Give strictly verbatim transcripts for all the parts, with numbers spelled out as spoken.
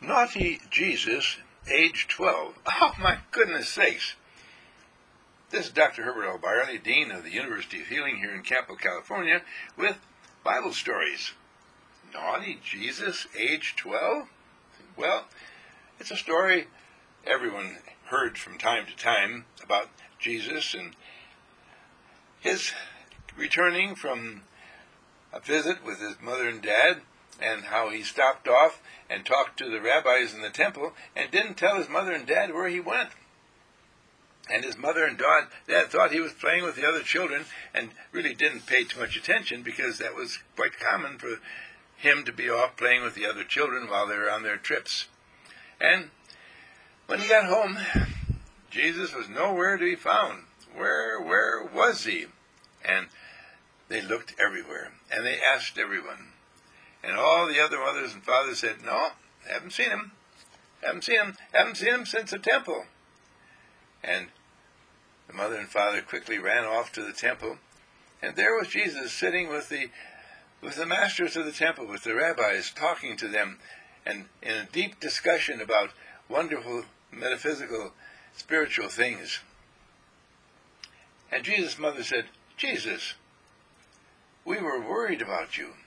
Naughty Jesus, age twelve. Oh, my goodness sakes. This is Doctor Herbert L. Byerly, Dean of the University of Healing here in Campo, California, with Bible stories. Naughty Jesus, age twelve? Well, it's a story everyone heard from time to time about Jesus and his returning from a visit with his mother and dad, and how he stopped off and talked to the rabbis in the temple and didn't tell his mother and dad where he went. And his mother and dad, dad thought he was playing with the other children and really didn't pay too much attention, because that was quite common for him to be off playing with the other children while they were on their trips. And when he got home, Jesus was nowhere to be found. Where, where was he? And they looked everywhere, and they asked everyone. And all the other mothers and fathers said, no, haven't seen him. Haven't seen him. Haven't seen him since the temple. And the mother and father quickly ran off to the temple, and there was Jesus sitting with the with the masters of the temple, with the rabbis, talking to them, and in a deep discussion about wonderful metaphysical, spiritual things. And Jesus' mother said, Jesus, we were worried about you.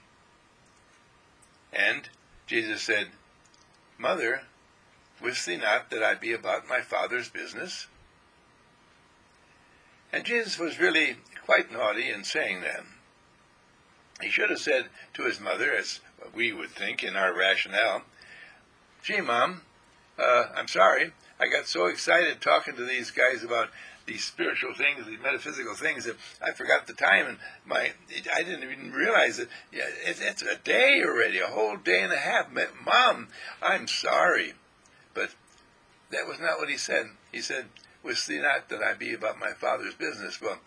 And Jesus said, Mother, wist thee not that I be about my Father's business? And Jesus was really quite naughty in saying that. He should have said to his mother, as we would think in our rationale, gee, Mom, uh, I'm sorry, I got so excited talking to these guys about these spiritual things, these metaphysical things, that I forgot the time, and my I didn't even realize that yeah, it's, it's a day already, a whole day and a half. Mom, I'm sorry. But that was not what he said. He said, wist thee not that I be about my Father's business? Well,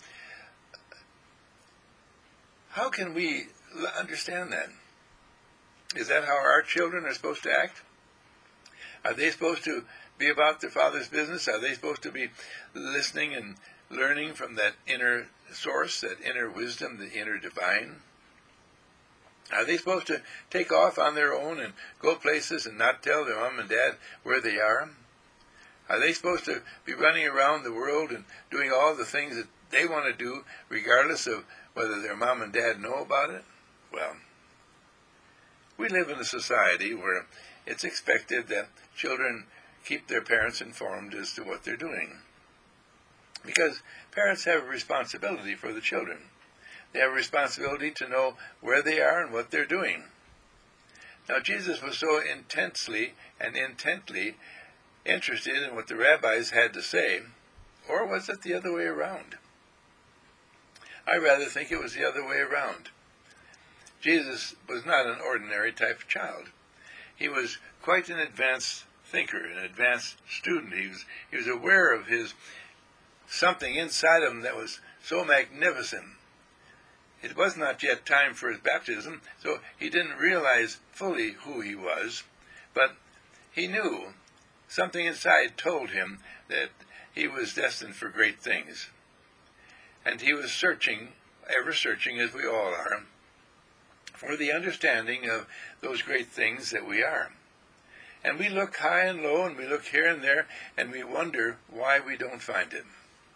how can we understand that? Is that how our children are supposed to act? Are they supposed to be about their Father's business? Are they supposed to be listening and learning from that inner source, that inner wisdom, the inner divine? Are they supposed to take off on their own and go places and not tell their mom and dad where they are? Are they supposed to be running around the world and doing all the things that they want to do, regardless of whether their mom and dad know about it? Well, we live in a society where it's expected that children keep their parents informed as to what they're doing, because parents have a responsibility for the children. They have a responsibility to know where they are and what they're doing. Now, Jesus was so intensely and intently interested in what the rabbis had to say, or was it the other way around? I rather think it was the other way around. Jesus was not an ordinary type of child. He was quite an advanced thinker, an advanced student. He was, he was aware of his something inside of him that was so magnificent. It was not yet time for his baptism, so he didn't realize fully who he was, but he knew, something inside told him that he was destined for great things. And he was searching, ever searching as we all are, for the understanding of those great things that we are. And we look high and low, and we look here and there, and we wonder why we don't find it.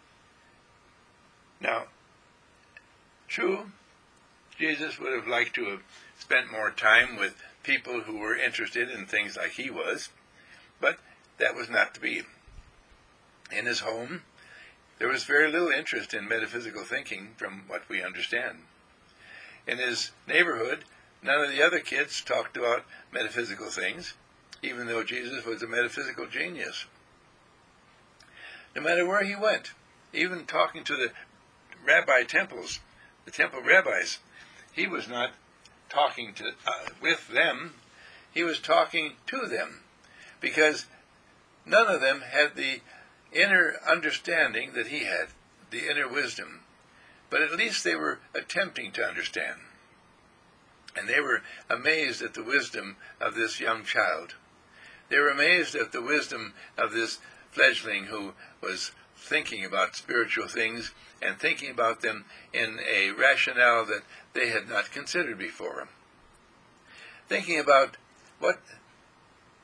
Now, true, Jesus would have liked to have spent more time with people who were interested in things like he was, but that was not to be. In his home, there was very little interest in metaphysical thinking, from what we understand. In his neighborhood, none of the other kids talked about metaphysical things, even though Jesus was a metaphysical genius. No matter where he went, even talking to the rabbi temples, the temple rabbis, he was not talking to uh, with them, he was talking to them, because none of them had the inner understanding that he had, the inner wisdom. But at least they were attempting to understand. And they were amazed at the wisdom of this young child. They were amazed at the wisdom of this fledgling who was thinking about spiritual things and thinking about them in a rationale that they had not considered before. Thinking about what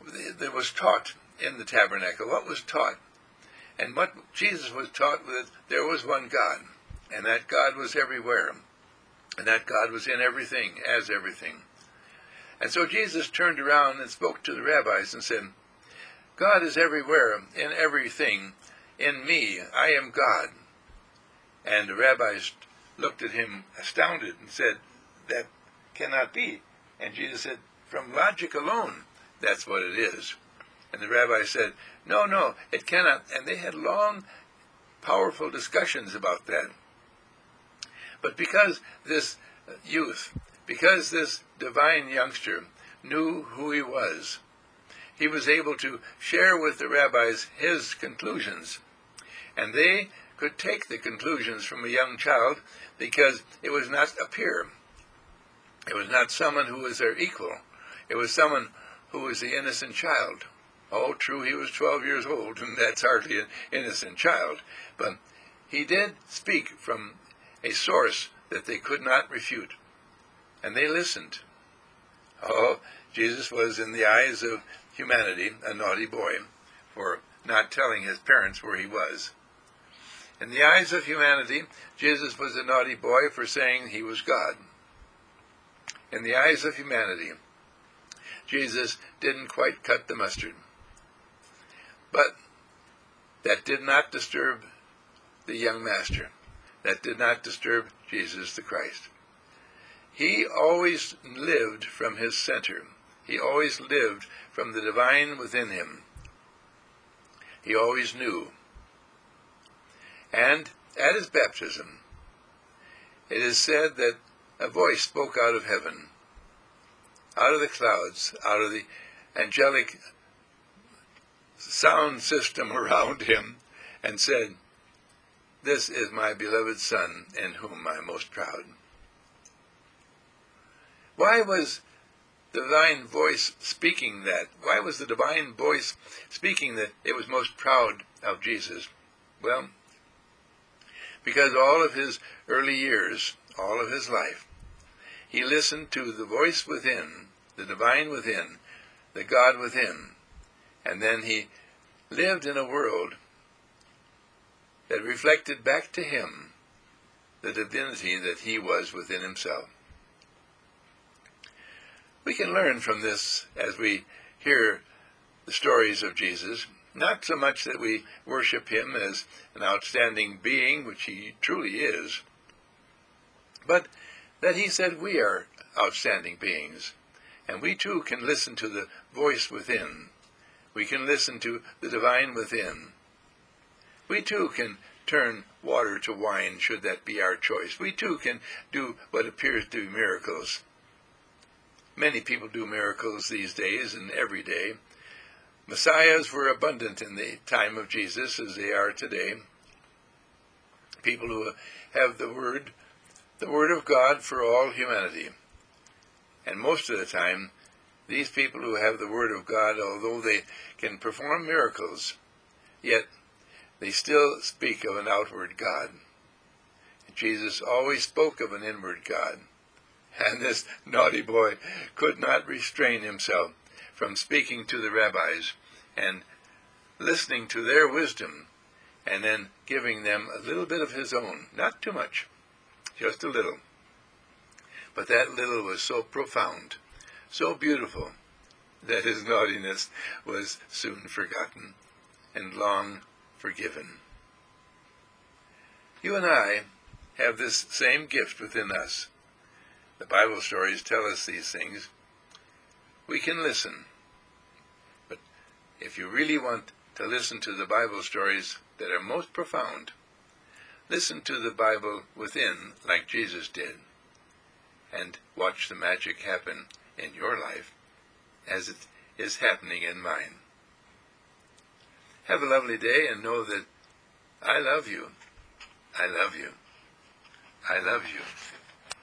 that was taught in the tabernacle, what was taught. And what Jesus was taught was there was one God, and that God was everywhere, and that God was in everything, as everything. And so Jesus turned around and spoke to the rabbis and said, God is everywhere, in everything, in me, I am God. And the rabbis looked at him astounded and said, that cannot be. And Jesus said, from logic alone, that's what it is. And the rabbi said, no, no, it cannot. And they had long, powerful discussions about that. But because this youth, because this divine youngster knew who he was, he was able to share with the rabbis his conclusions. And they could take the conclusions from a young child because it was not a peer. It was not someone who was their equal. It was someone who was the innocent child. Oh, true, he was twelve years old, and that's hardly an innocent child. But he did speak from a source that they could not refute. And they listened. Oh, Jesus was, in the eyes of humanity, a naughty boy for not telling his parents where he was. In the eyes of humanity, Jesus was a naughty boy for saying he was God. In the eyes of humanity, Jesus didn't quite cut the mustard. But that did not disturb the young master. That did not disturb Jesus the Christ. He always lived from his center. He always lived from the divine within him. He always knew. And at his baptism, it is said that a voice spoke out of heaven, out of the clouds, out of the angelic sound system around him, and said, this is my beloved Son, in whom I am most proud. Why was the divine voice speaking that? Why was the divine voice speaking that it was most proud of Jesus? Well, because all of his early years, all of his life, he listened to the voice within, the divine within, the God within, and then he lived in a world that reflected back to him the divinity that he was within himself. We can learn from this as we hear the stories of Jesus, not so much that we worship him as an outstanding being, which he truly is, but that he said we are outstanding beings, and we too can listen to the voice within. We can listen to the divine within. We too can turn water to wine, should that be our choice. We too can do what appears to be miracles. Many people do miracles these days and every day. Messiahs were abundant in the time of Jesus as they are today. People who have the word, the word of God for all humanity. And most of the time, these people who have the word of God, although they can perform miracles, yet they still speak of an outward God. Jesus always spoke of an inward God. And this naughty boy could not restrain himself from speaking to the rabbis and listening to their wisdom and then giving them a little bit of his own. Not too much, just a little. But that little was so profound, so beautiful, that his naughtiness was soon forgotten and long forgiven. You and I have this same gift within us. The Bible stories tell us these things. We can listen. But if you really want to listen to the Bible stories that are most profound, listen to the Bible within like Jesus did, and watch the magic happen in your life as it is happening in mine. Have a lovely day, and know that I love you. I love you. I love you.